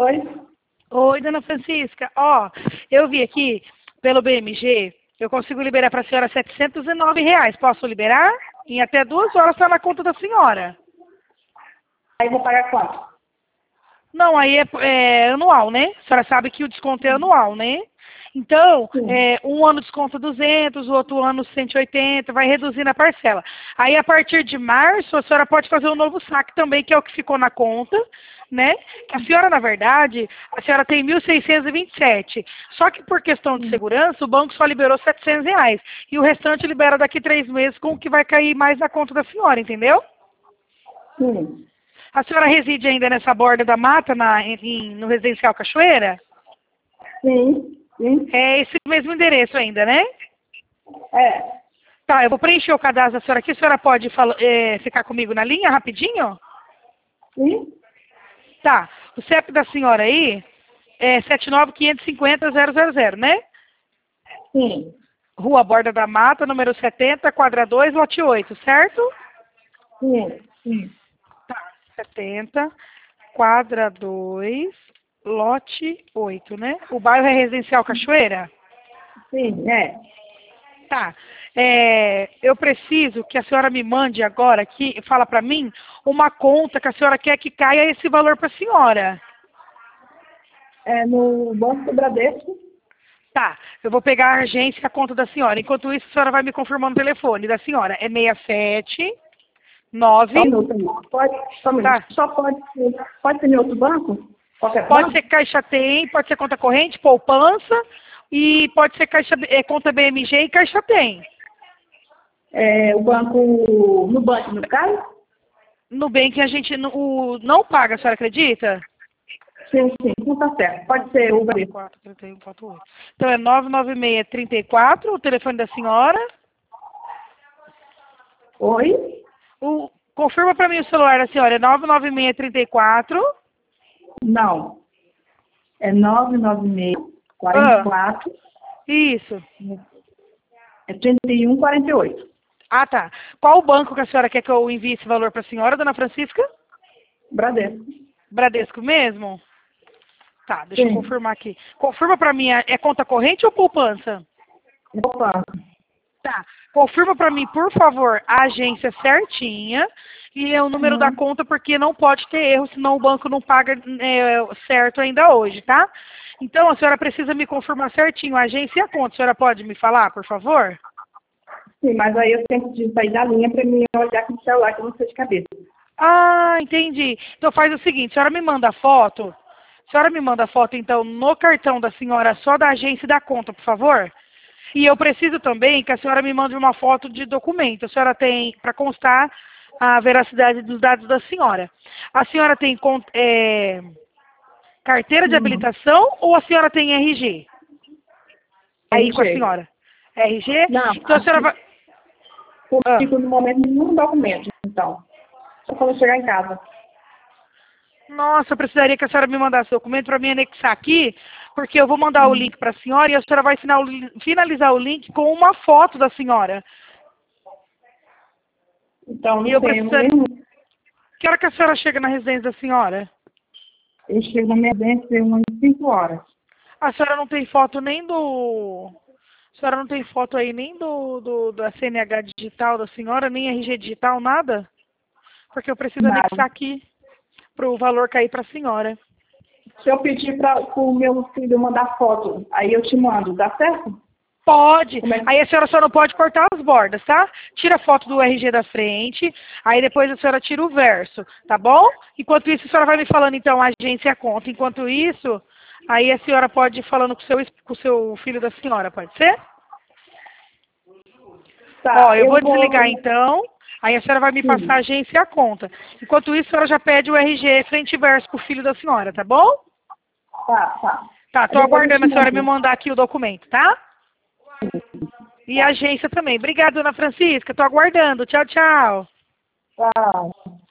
Oi. Oi, dona Francisca. Ó, eu vi aqui pelo BMG, eu consigo liberar para a senhora R$ 709. Posso liberar? Em até 2 horas está na conta da senhora. Aí vou pagar quanto? Não, aí é anual, né? A senhora sabe que o desconto é anual, né? Então, Sim. um ano desconta 200, o outro ano 180, vai reduzindo a parcela. Aí, a partir de março, a senhora pode fazer um novo saque também, que é o que ficou na conta, né? Que a senhora, na verdade, a senhora tem 1.627. Só que por questão de segurança, o banco só liberou R$ 700. E o restante libera daqui 3 meses com o que vai cair mais na conta da senhora, entendeu? Sim. A senhora reside ainda nessa borda da mata, no Residencial Cachoeira? Sim. Sim. É esse mesmo endereço ainda, né? É. Tá, eu vou preencher o cadastro da senhora aqui. A senhora pode ficar comigo na linha rapidinho? Sim. Tá. O CEP da senhora aí é 7955000, né? Sim. Rua Borda da Mata, número 70, quadra 2, lote 8, certo? Sim. Sim. Tá. 70, quadra 2, lote 8, né? O bairro é Residencial Cachoeira? Sim. É. Tá. Eu preciso que a senhora me mande agora aqui, fala para mim, uma conta que a senhora quer que caia esse valor para a senhora. É no Banco do Bradesco. Tá. Eu vou pegar a agência e a conta da senhora. Enquanto isso, a senhora vai me confirmando o telefone da senhora. É 67 Só um 9. minuto aí. Só um minuto. Tá. Só pode ser em outro banco? Qualquer Pode banco? ser Caixa Tem, pode ser conta corrente, poupança, e pode ser conta BMG e Caixa Tem. É, o banco, no banco, no caso? Nubank a gente não paga, a senhora acredita? Sim, sim, não tá certo. Pode ser o Bradesco. 43148. Então é 99634, o telefone da senhora. Oi? Confirma para mim o celular da senhora, é 99634. Não. É 996 Ah, 44 isso. é 3148. Ah, tá. Qual o banco que a senhora quer que eu envie esse valor para a senhora, dona Francisca? Bradesco. Bradesco mesmo? Tá, deixa eu Sim. confirmar aqui. Confirma para mim, é conta corrente ou poupança? Opa. Tá. Confirma para mim, por favor, a agência certinha e o número da Uhum. conta, porque não pode ter erro, senão o banco não paga certo ainda hoje, tá? Então, a senhora precisa me confirmar certinho a agência e a conta. A senhora pode me falar, por favor? Sim, mas aí eu tenho que sair da linha para me olhar com o celular, que eu não sei de cabeça. Ah, entendi. Então faz o seguinte, a senhora me manda a foto. A senhora me manda a foto, então, no cartão da senhora, só da agência e da conta, por favor? E eu preciso também que a senhora me mande uma foto de documento. A senhora tem, para constar a veracidade dos dados da senhora. A senhora tem carteira de Uhum. habilitação ou a senhora tem RG? Aí com a RG. senhora. RG? Não, Então a senhora vai... Ah, comigo no momento nenhum documento, então. Só quando eu chegar em casa. nossa, eu precisaria que a senhora me mandasse o documento para me anexar aqui, porque eu vou mandar o link para a senhora e a senhora vai finalizar o link com uma foto da senhora. Então, E não eu tenho precisaria... nenhum. Que hora que a senhora chega na residência da senhora? Eu chego na minha agência umas 5 horas. A senhora não tem foto nem do... A senhora não tem foto aí nem da CNH digital da senhora, nem RG digital, nada? Porque eu preciso Nada. anexar aqui para o valor cair para a senhora. Se eu pedir para o meu filho mandar foto, aí eu te mando, dá certo? Pode. Como é que... Aí a senhora só não pode cortar as bordas, tá? Tira a foto do RG da frente, aí depois a senhora tira o verso, tá bom? Enquanto isso, a senhora vai me falando, então, a agência e a conta. Enquanto isso, aí a senhora pode ir falando com o seu filho da senhora, pode ser? Ó, Tá, eu eu vou vou... desligar então, aí a senhora vai me passar a Sim, agência e a conta. Enquanto isso, a senhora já pede o RG frente e verso pro filho da senhora, tá bom? tá. Tá, Aí tô depois eu te aguardando a senhora me mando. mandar aqui o documento, tá? E a agência também. Obrigada, dona Francisca. Tô aguardando. Tchau, tchau. Tá.